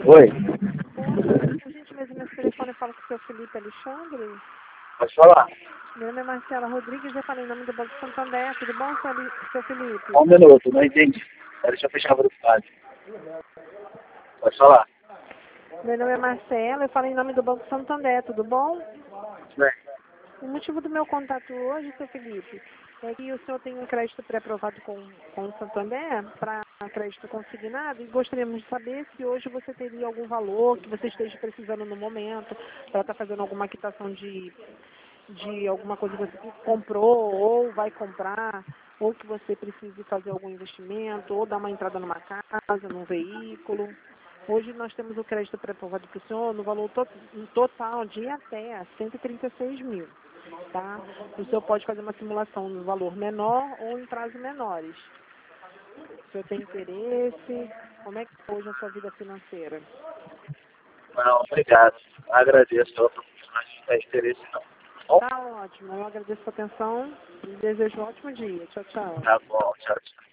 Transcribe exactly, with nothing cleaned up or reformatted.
Oi, Oi, por gentileza, meu telefone fala com o seu Felipe Alexandre. pode falar. Meu nome é Marcela Rodrigues, eu falei em nome do Banco Santander. Tudo bom, seu Ali- seu Felipe? Só um minuto, não entendi. Deixa eu fechar a velocidade. Pode falar. Meu nome é Marcela, eu falei em nome do Banco Santander. Tudo bom? Bem, O motivo do meu contato hoje, seu Felipe, é que o senhor tem um crédito pré-aprovado com, com o Santander para crédito consignado e gostaríamos de saber se hoje você teria algum valor que você esteja precisando no momento para estar fazendo alguma quitação de, de alguma coisa que você comprou ou vai comprar, ou que você precise fazer algum investimento, ou dar uma entrada numa casa, num veículo. Hoje nós temos o crédito pré-aprovado para o senhor no valor to no total de até cento e trinta e seis mil. Tá? O senhor pode fazer uma simulação no valor menor ou em prazos menores. O senhor tem interesse? Como é que está hoje a sua vida financeira? não, obrigado. Agradeço. Eu não tem interesse não. Bom, Tá ótimo. Eu agradeço a sua atenção e desejo um ótimo dia. Tchau, tchau. tá bom, tchau, tchau.